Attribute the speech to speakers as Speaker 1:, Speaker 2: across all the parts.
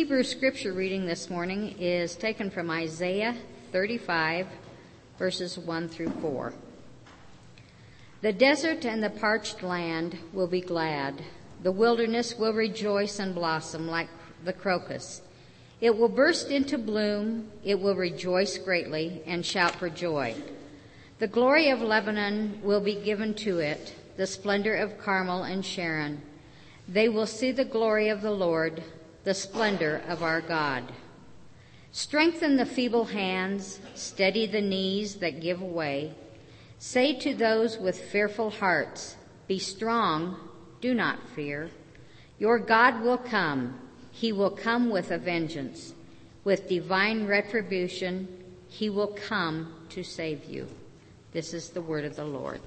Speaker 1: Hebrew scripture reading this morning is taken from Isaiah 35, verses 1 through 4. The desert and the parched land will be glad. The wilderness will rejoice and blossom like the crocus. It will burst into bloom. It will rejoice greatly and shout for joy. The glory of Lebanon will be given to it, the splendor of Carmel and Sharon. They will see the glory of the Lord, the splendor of our God. Strengthen the feeble hands, steady the knees that give way. Say to those with fearful hearts, be strong, do not fear. Your God will come. He will come with a vengeance. With divine retribution, he will come to save you. This is the word of the Lord.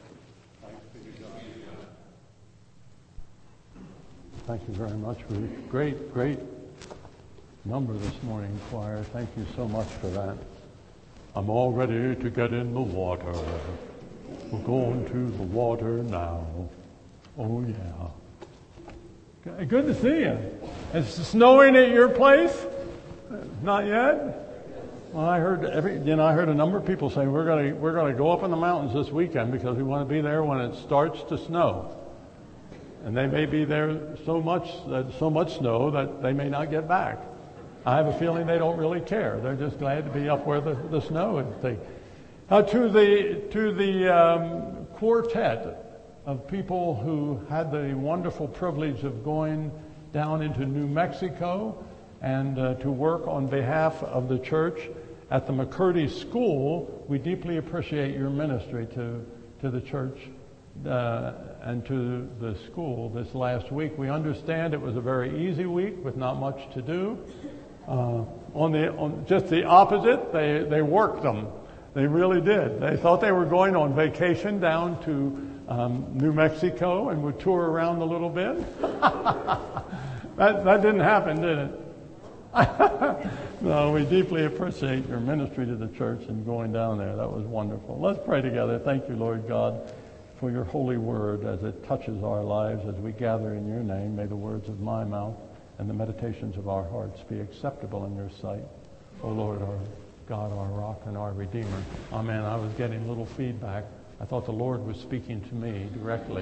Speaker 2: Thank you very much, Ruth. Great number this morning, choir. Thank you so much for that. I'm all ready to get in the water. We're going to the water now. Oh, yeah. Good to see you. It's snowing at your place? Not yet? Well, I heard a number of people say we're going to go up in the mountains this weekend because we want to be there when it starts to snow. And they may be there so much snow that they may not get back. I have a feeling they don't really care. They're just glad to be up where the snow is. To the quartet of people who had the wonderful privilege of going down into New Mexico and to work on behalf of the church at the McCurdy School, we deeply appreciate your ministry to the church and to the school this last week. We understand it was a very easy week with not much to do. On just the opposite, they worked them. They really did. They thought they were going on vacation down to New Mexico and would tour around a little bit. That didn't happen, did it? No, we deeply appreciate your ministry to the church and going down there. That was wonderful. Let's pray together. Thank you, Lord God, for your holy word as it touches our lives as we gather in your name. May the words of my mouth and the meditations of our hearts be acceptable in your sight. O Lord, our God, our rock and our redeemer. Amen. I was getting a little feedback. I thought the Lord was speaking to me directly.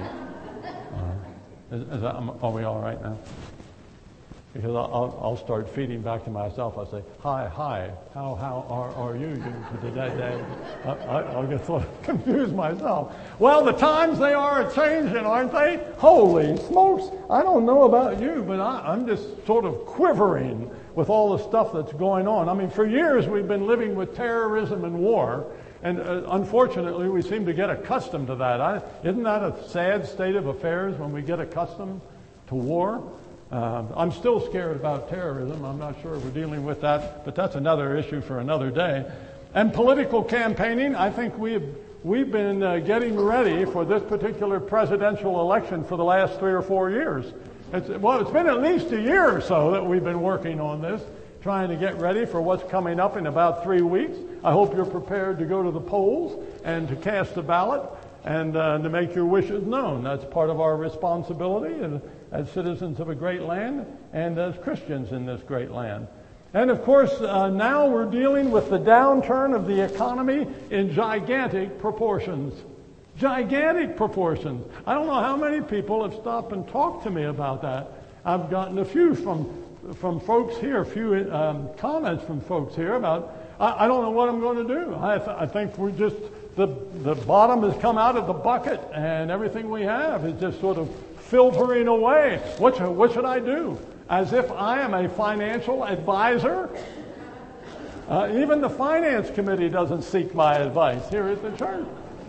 Speaker 2: Are we all right now? Because I'll start feeding back to myself. I'll say, hi, how are you today? I'll get sort of confused myself. Well, the times they are changing, aren't they? Holy smokes, I don't know about you, but I'm just sort of quivering with all the stuff that's going on. I mean, for years we've been living with terrorism and war, and unfortunately we seem to get accustomed to that. Isn't that a sad state of affairs when we get accustomed to war? I'm still scared about terrorism. I'm not sure we're dealing with that, but that's another issue for another day. And political campaigning, I think we've been getting ready for this particular presidential election for the last 3 or 4 years. It's been at least a year or so that we've been working on this, trying to get ready for what's coming up in about 3 weeks. I hope you're prepared to go to the polls and to cast a ballot and to make your wishes known. That's part of our responsibility as citizens of a great land and as Christians in this great land. And of course, now we're dealing with the downturn of the economy in gigantic proportions. Gigantic proportions. I don't know how many people have stopped and talked to me about that. I've gotten a few from folks here, a few comments from folks here about, I don't know what I'm going to do. I think we're just, the bottom has come out of the bucket and everything we have is just sort of filtering away. What should I do? As if I am a financial advisor? Even the finance committee doesn't seek my advice here at the church.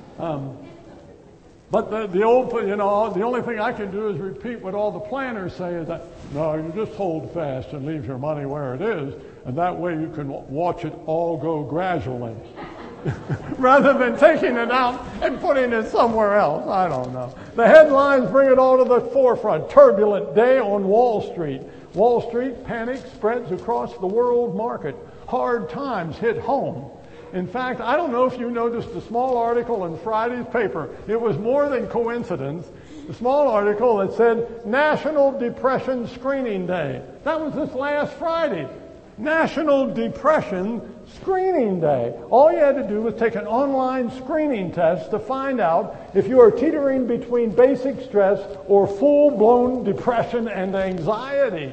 Speaker 2: But the only thing I can do is repeat what all the planners say is that, no, you just hold fast and leave your money where it is, and that way you can watch it all go gradually. Rather than taking it out and putting it somewhere else. I don't know. The headlines bring it all to the forefront. Turbulent day on Wall Street. Wall Street panic spreads across the world market. Hard times hit home. In fact, I don't know if you noticed a small article in Friday's paper. It was more than coincidence a small article that said National Depression Screening Day. That was this last Friday. National Depression Screening Day. All you had to do was take an online screening test to find out if you are teetering between basic stress or full-blown depression and anxiety.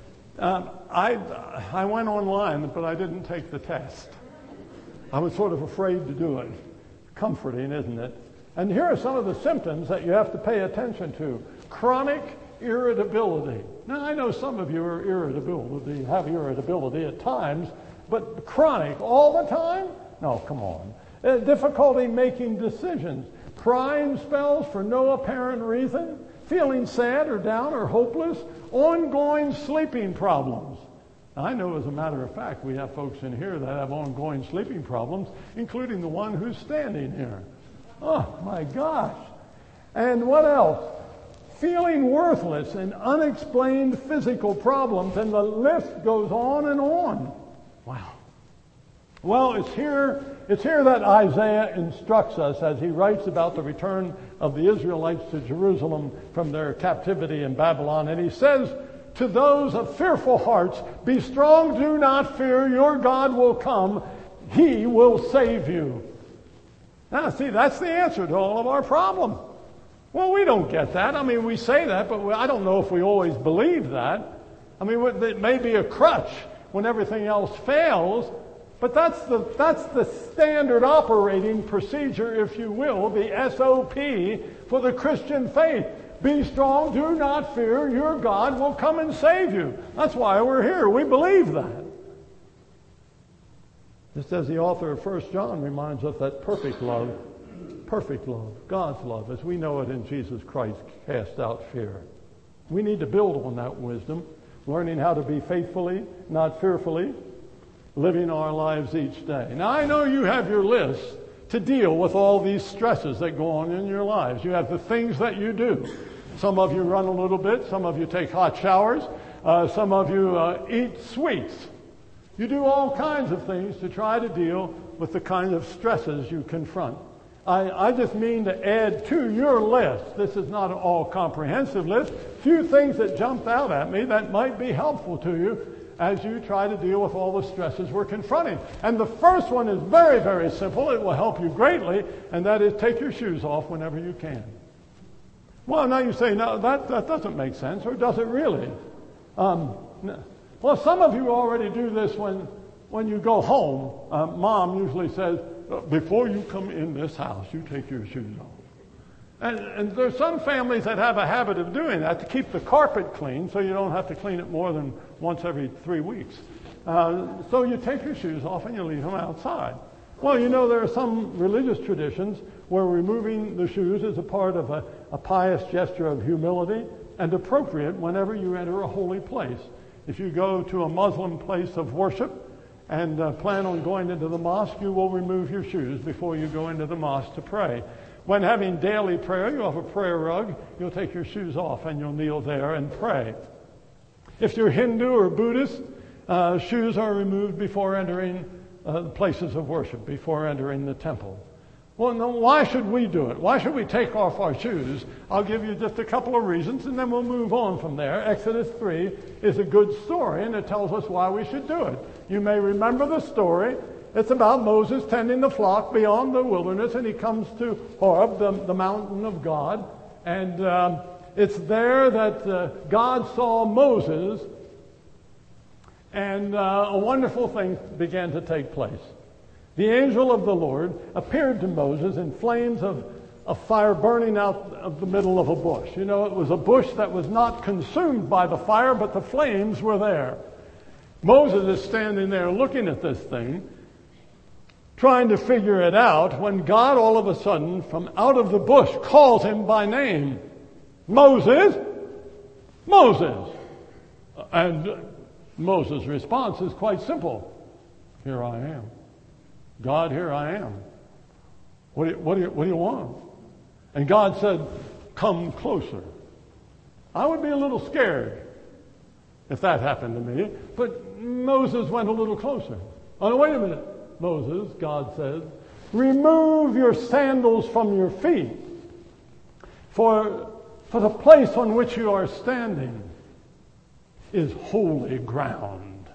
Speaker 2: I went online, but I didn't take the test. I was sort of afraid to do it. Comforting, isn't it? And here are some of the symptoms that you have to pay attention to. Chronic irritability. Now, I know some of you have irritability at times, but chronic all the time? No, come on. Difficulty making decisions. Crying spells for no apparent reason. Feeling sad or down or hopeless. Ongoing sleeping problems. I know, as a matter of fact, we have folks in here that have ongoing sleeping problems, including the one who's standing here. Oh, my gosh. And what else? Feeling worthless and unexplained physical problems, and the list goes on and on. Wow. Well, it's here that Isaiah instructs us as he writes about the return of the Israelites to Jerusalem from their captivity in Babylon. And he says, to those of fearful hearts, be strong, do not fear, your God will come, he will save you. Now, see, that's the answer to all of our problems. Well, we don't get that. I mean, we say that, but I don't know if we always believe that. I mean, it may be a crutch when everything else fails, but that's the standard operating procedure, if you will, the SOP for the Christian faith. Be strong, do not fear, your God will come and save you. That's why we're here. We believe that. Just as the author of 1 John reminds us that perfect love, God's love, as we know it in Jesus Christ, casts out fear. We need to build on that wisdom, learning how to be faithfully, not fearfully, living our lives each day. Now, I know you have your list to deal with all these stresses that go on in your lives. You have the things that you do. Some of you run a little bit. Some of you take hot showers. Some of you eat sweets. You do all kinds of things to try to deal with the kind of stresses you confront. I just mean to add to your list. This is not an all-comprehensive list. A few things that jumped out at me that might be helpful to you as you try to deal with all the stresses we're confronting. And the first one is very, very simple. It will help you greatly, and that is take your shoes off whenever you can. Well, now you say, no, that doesn't make sense, or does it really? No. Well, some of you already do this when you go home. Mom usually says, before you come in this house, you take your shoes off. And there's some families that have a habit of doing that to keep the carpet clean so you don't have to clean it more than once every 3 weeks. So you take your shoes off and you leave them outside. Well, you know, there are some religious traditions where removing the shoes is a part of a pious gesture of humility and appropriate whenever you enter a holy place. If you go to a Muslim place of worship and plan on going into the mosque, you will remove your shoes before you go into the mosque to pray. When having daily prayer, you have a prayer rug, you'll take your shoes off and you'll kneel there and pray. If you're Hindu or Buddhist, shoes are removed before entering places of worship, before entering the temple. Well, no, why should we do it? Why should we take off our shoes? I'll give you just a couple of reasons, and then we'll move on from there. Exodus 3 is a good story, and it tells us why we should do it. You may remember the story. It's about Moses tending the flock beyond the wilderness, and he comes to Horeb, the mountain of God. And it's there that God saw Moses, and a wonderful thing began to take place. The angel of the Lord appeared to Moses in flames of fire burning out of the middle of a bush. You know, it was a bush that was not consumed by the fire, but the flames were there. Moses is standing there looking at this thing, trying to figure it out, when God all of a sudden, from out of the bush, calls him by name. Moses! Moses! And Moses' response is quite simple. Here I am. God, here I am. What do you want? And God said, come closer. I would be a little scared if that happened to me. But Moses went a little closer. Oh, no, wait a minute, Moses, God says, remove your sandals from your feet. For For the place on which you are standing is holy ground.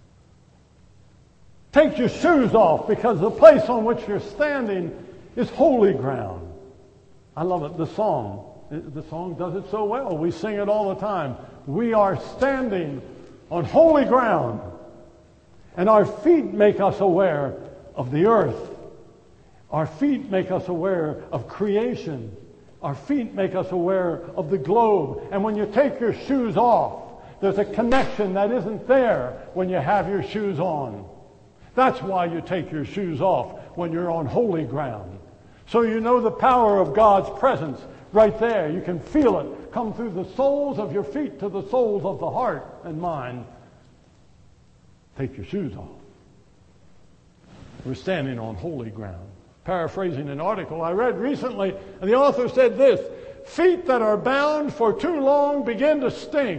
Speaker 2: Take your shoes off, because the place on which you're standing is holy ground. I love it. The song does it so well. We sing it all the time. We are standing on holy ground, and our feet make us aware of the earth. Our feet make us aware of creation. Our feet make us aware of the globe. And when you take your shoes off, there's a connection that isn't there when you have your shoes on. That's why you take your shoes off when you're on holy ground. So you know the power of God's presence right there. You can feel it come through the soles of your feet to the soles of the heart and mind. Take your shoes off. We're standing on holy ground. Paraphrasing an article I read recently, and the author said this: feet that are bound for too long begin to stink.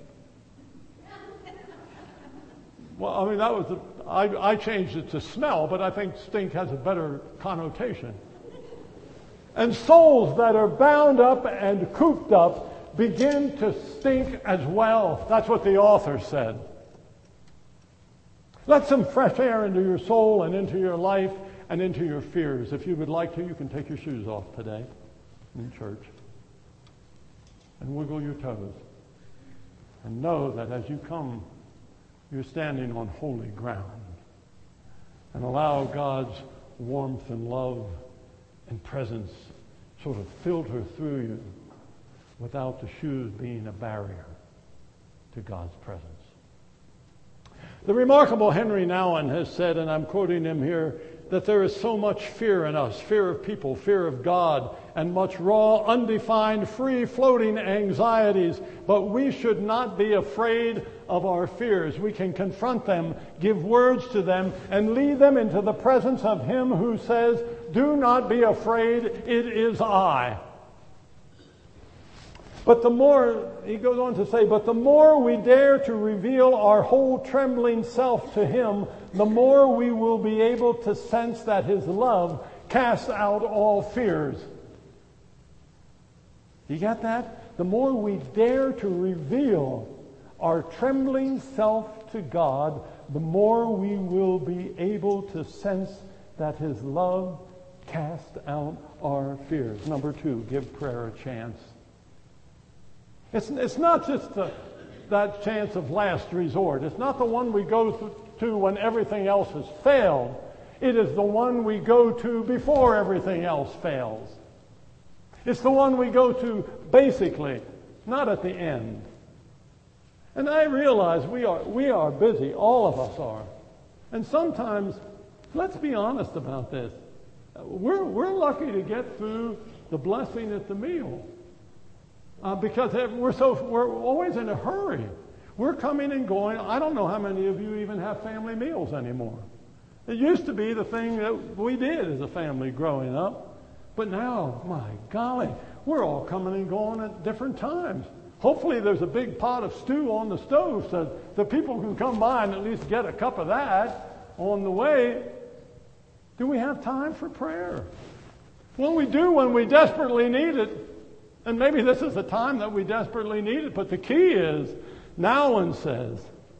Speaker 2: Well, I mean, that was I changed it to smell, but I think stink has a better connotation. And souls that are bound up and cooped up begin to stink as well. That's what the author said. Let some fresh air into your soul and into your life and into your fears. If you would like to, you can take your shoes off today in church and wiggle your toes. And know that as you come, you're standing on holy ground. And allow God's warmth and love and presence sort of filter through you without the shoes being a barrier to God's presence. The remarkable Henry Nouwen has said, and I'm quoting him here, that there is so much fear in us, fear of people, fear of God, and much raw, undefined, free-floating anxieties, but we should not be afraid of our fears. We can confront them, give words to them, and lead them into the presence of Him who says, "Do not be afraid, it is I." But the more, he goes on to say, but the more we dare to reveal our whole trembling self to Him, the more we will be able to sense that His love casts out all fears. You get that? The more we dare to reveal our trembling self to God, the more we will be able to sense that His love casts out our fears. Number 2, give prayer a chance. It's not just that chance of last resort. It's not the one we go to when everything else has failed. It is the one we go to before everything else fails. It's the one we go to basically, not at the end. And I realize we are busy. All of us are. And sometimes, let's be honest about this. We're lucky to get through the blessing at the meal. Because we're always in a hurry. We're coming and going. I don't know how many of you even have family meals anymore. It used to be the thing that we did as a family growing up. But now, my golly, we're all coming and going at different times. Hopefully there's a big pot of stew on the stove so the people can come by and at least get a cup of that on the way. Do we have time for prayer? Well, we do when we desperately need it. And maybe this is the time that we desperately need it. But the key is, Nouwen says,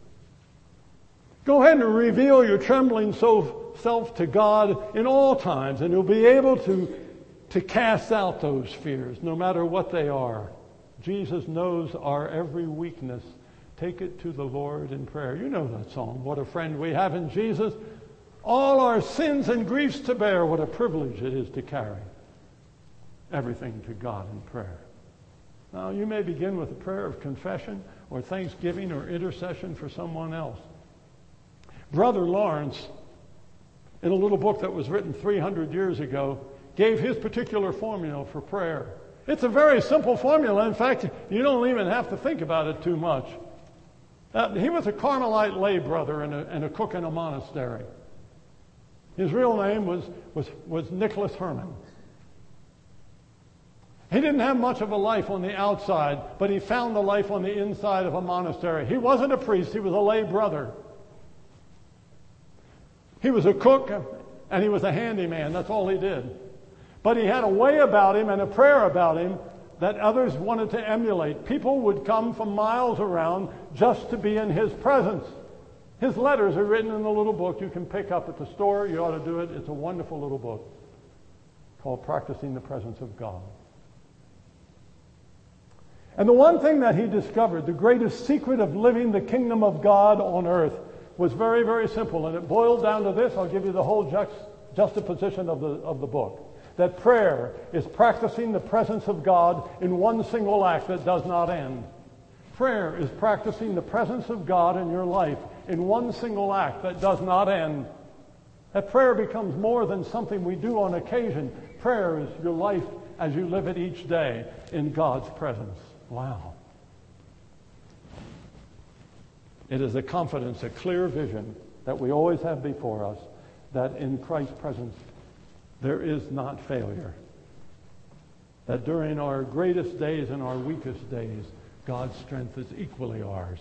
Speaker 2: go ahead and reveal your trembling self to God in all times, and you'll be able to cast out those fears, no matter what they are. Jesus knows our every weakness. Take it to the Lord in prayer. You know that song, What a Friend We Have in Jesus. All our sins and griefs to bear. What a privilege it is to carry everything to God in prayer. Now, you may begin with a prayer of confession or thanksgiving or intercession for someone else. Brother Lawrence, in a little book that was written 300 years ago, gave his particular formula for prayer. It's a very simple formula. In fact, you don't even have to think about it too much. He was a Carmelite lay brother and a cook in a monastery. His real name was Nicholas Herman. He didn't have much of a life on the outside, but he found the life on the inside of a monastery. He wasn't a priest, he was a lay brother. He was a cook and he was a handyman. That's all he did. But he had a way about him and a prayer about him that others wanted to emulate. People would come from miles around just to be in his presence. His letters are written in a little book you can pick up at the store. You ought to do it. It's a wonderful little book called Practicing the Presence of God. And the one thing that he discovered, the greatest secret of living the kingdom of God on earth, was very, very simple. And it boiled down to this. I'll give you the whole juxtaposition of the book. That prayer is practicing the presence of God in one single act that does not end. Prayer is practicing the presence of God in your life in one single act that does not end. That prayer becomes more than something we do on occasion. Prayer is your life as you live it each day in God's presence. Wow. It is a confidence, a clear vision that we always have before us that in Christ's presence there is not failure. That during our greatest days and our weakest days, God's strength is equally ours.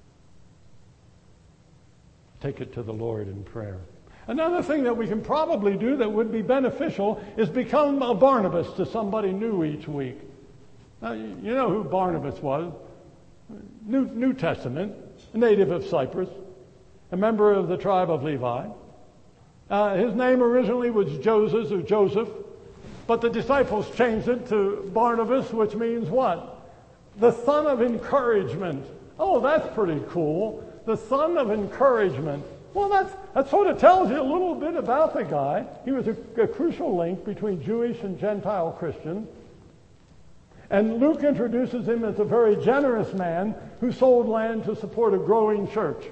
Speaker 2: Take it to the Lord in prayer. Another thing that we can probably do that would be beneficial is become a Barnabas to somebody new each week. Now, you know who Barnabas was. New Testament, a native of Cyprus, a member of the tribe of Levi. His name originally was Joseph, but the disciples changed it to Barnabas, which means what? The son of encouragement. Oh, that's pretty cool. The son of encouragement. Well, that sort of tells you a little bit about the guy. He was a crucial link between Jewish and Gentile Christians. And Luke introduces him as a very generous man who sold land to support a growing church.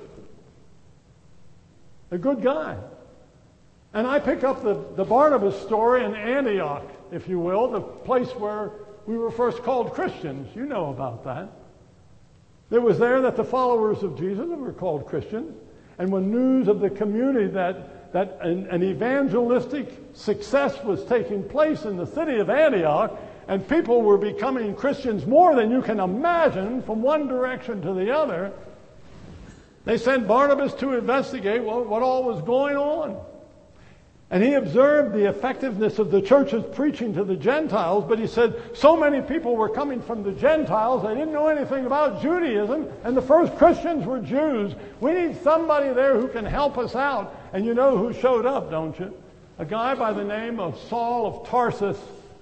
Speaker 2: A good guy. And I pick up the Barnabas story in Antioch, if you will, the place where we were first called Christians. You know about that. It was there that the followers of Jesus were called Christians. And when news of the community that an evangelistic success was taking place in the city of Antioch, and people were becoming Christians more than you can imagine from one direction to the other, they sent Barnabas to investigate what all was going on. And he observed the effectiveness of the church's preaching to the Gentiles, but he said so many people were coming from the Gentiles, they didn't know anything about Judaism, and the first Christians were Jews. We need somebody there who can help us out. And you know who showed up, don't you? A guy by the name of Saul of Tarsus,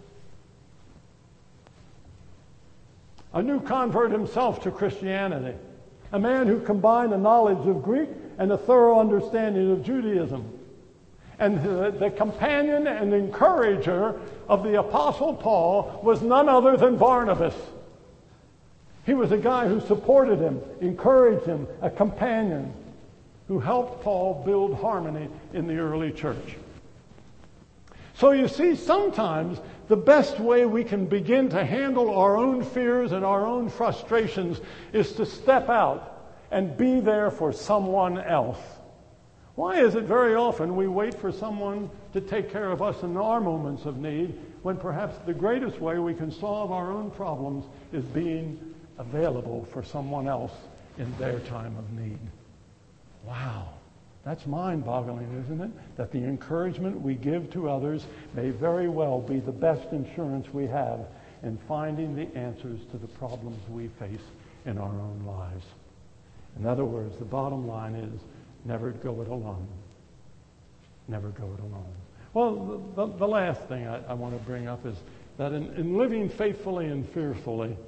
Speaker 2: a new convert himself to Christianity, a man who combined a knowledge of Greek and a thorough understanding of Judaism. And the companion and encourager of the Apostle Paul was none other than Barnabas. He was a guy who supported him, encouraged him, a companion who helped Paul build harmony in the early church. So you see, sometimes the best way we can begin to handle our own fears and our own frustrations is to step out and be there for someone else. Why is it very often we wait for someone to take care of us in our moments of need when perhaps the greatest way we can solve our own problems is being available for someone else in their time of need? Wow. That's mind-boggling, isn't it? That the encouragement we give to others may very well be the best insurance we have in finding the answers to the problems we face in our own lives. In other words, the bottom line is never go it alone. Never go it alone. Well, the last thing I want to bring up is that in living faithfully and fearfully,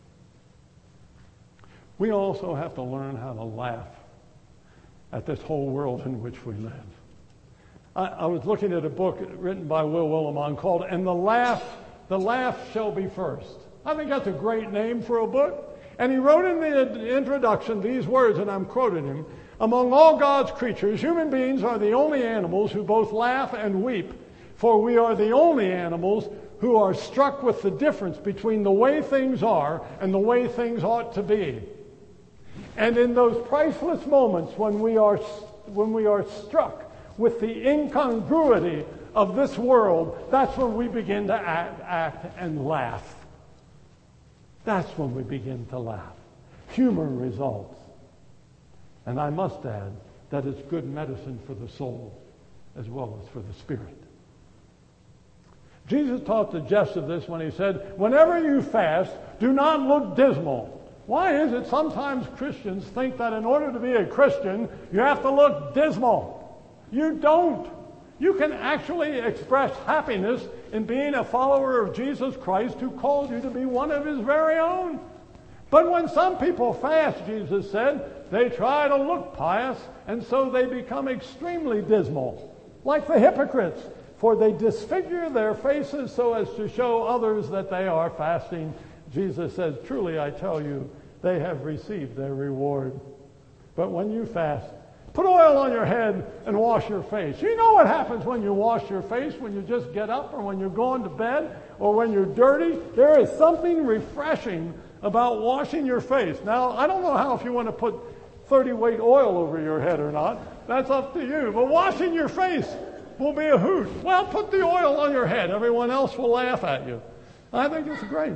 Speaker 2: we also have to learn how to laugh at this whole world in which we live. I was looking at a book written by Will Willimon called "And the Laugh Shall Be First." I think that's a great name for a book. And he wrote in the introduction these words, and I'm quoting him: "Among all God's creatures, human beings are the only animals who both laugh and weep, for we are the only animals who are struck with the difference between the way things are and the way things ought to be. And in those priceless moments when we are struck with the incongruity of this world, that's when we begin to act and laugh. That's when we begin to laugh. Humor results. And I must add that it's good medicine for the soul as well as for the spirit." Jesus taught the jest of this when he said, whenever you fast, do not look dismal. Why is it sometimes Christians think that in order to be a Christian, you have to look dismal? You don't. You can actually express happiness in being a follower of Jesus Christ who called you to be one of his very own. But when some people fast, Jesus said, they try to look pious, and so they become extremely dismal, like the hypocrites, for they disfigure their faces so as to show others that they are fasting. Jesus says, truly I tell you, they have received their reward. But when you fast, put oil on your head and wash your face. You know what happens when you wash your face, when you just get up or when you're going to bed or when you're dirty? There is something refreshing about washing your face. Now, I don't know how if you want to put 30-weight oil over your head or not. That's up to you. But washing your face will be a hoot. Well, put the oil on your head. Everyone else will laugh at you. I think it's great.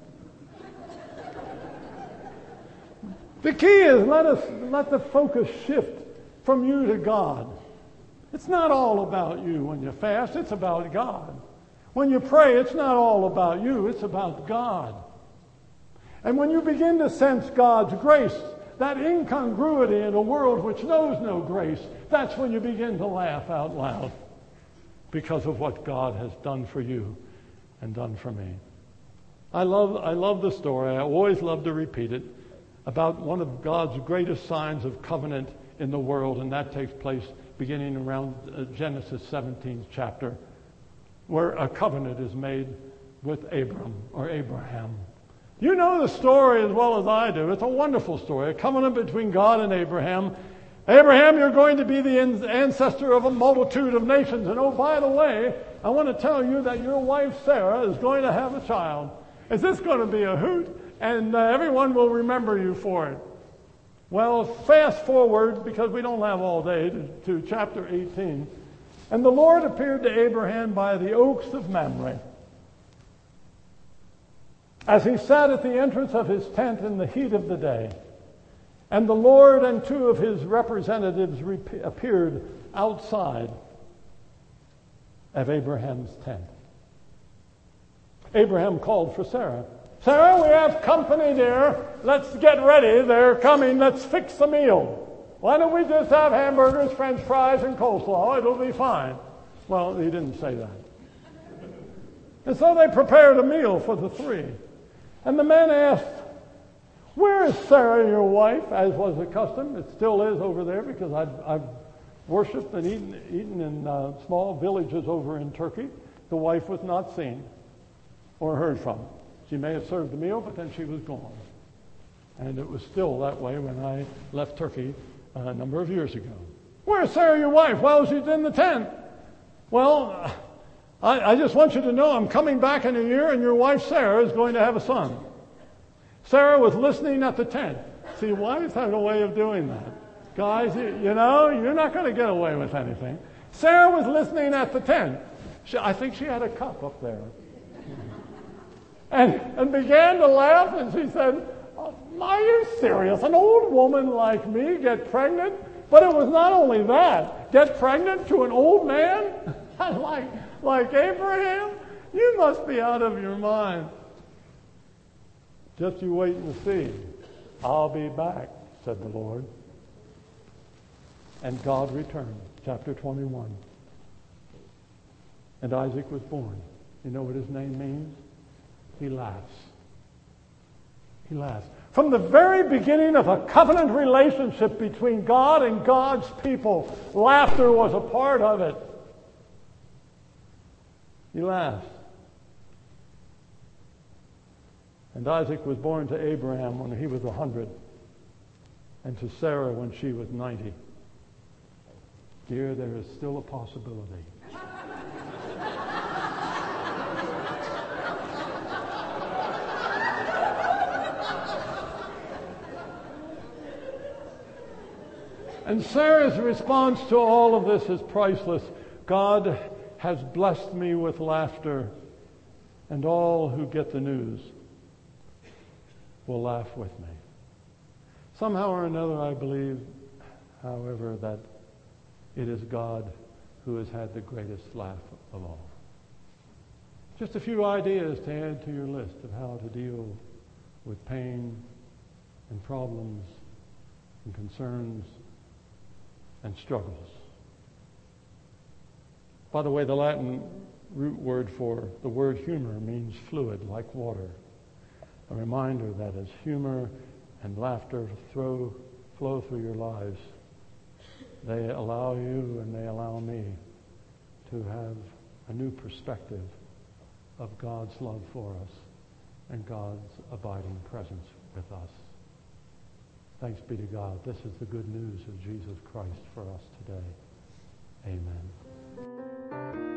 Speaker 2: The key is let the focus shift from you to God. It's not all about you when you fast. It's about God. When you pray, it's not all about you. It's about God. And when you begin to sense God's grace, that incongruity in a world which knows no grace, that's when you begin to laugh out loud because of what God has done for you and done for me. I love the story. I always love to repeat it about one of God's greatest signs of covenant in the world, and that takes place beginning around Genesis 17th chapter, where a covenant is made with Abram or Abraham. You know the story as well as I do. It's a wonderful story, a covenant between God and Abraham. Abraham, you're going to be the ancestor of a multitude of nations. And oh, by the way, I want to tell you that your wife Sarah is going to have a child. Is this going to be a hoot? And everyone will remember you for it. Well, fast forward, because we don't have all day, to chapter 18. And the Lord appeared to Abraham by the oaks of Mamre, as he sat at the entrance of his tent in the heat of the day. And the Lord and two of his representatives appeared outside of Abraham's tent. Abraham called for Sarah. Sarah, we have company, dear. Let's get ready. They're coming. Let's fix a meal. Why don't we just have hamburgers, French fries, and coleslaw? It'll be fine. Well, he didn't say that. And so they prepared a meal for the three. And the man asked, where is Sarah, your wife, as was the custom? It still is over there because I've worshipped and eaten in small villages over in Turkey. The wife was not seen or heard from. She may have served the meal, but then she was gone. And it was still that way when I left Turkey a number of years ago. Where's Sarah, your wife? Well, she's in the tent. Well, I just want you to know I'm coming back in a year and your wife Sarah is going to have a son. Sarah was listening at the tent. See, wives have a way of doing that. Guys, you know, you're not going to get away with anything. Sarah was listening at the tent. I think she had a cup up there. And began to laugh, and she said, are you serious? An old woman like me get pregnant? But it was not only that. Get pregnant to an old man? like Abraham? You must be out of your mind. Just you wait and see. I'll be back, said the Lord. And God returned. Chapter 21. And Isaac was born. You know what his name means? He laughs. He laughs. From the very beginning of a covenant relationship between God and God's people, laughter was a part of it. He laughs. And Isaac was born to Abraham when he was 100, and to Sarah when she was 90. Dear, there is still a possibility. And Sarah's response to all of this is priceless. God has blessed me with laughter, and all who get the news will laugh with me. Somehow or another, I believe, however, that it is God who has had the greatest laugh of all. Just a few ideas to add to your list of how to deal with pain and problems and concerns and struggles. By the way, the Latin root word for the word humor means fluid, like water. A reminder that as humor and laughter flow through your lives, they allow you and they allow me to have a new perspective of God's love for us and God's abiding presence with us. Thanks be to God. This is the good news of Jesus Christ for us today. Amen.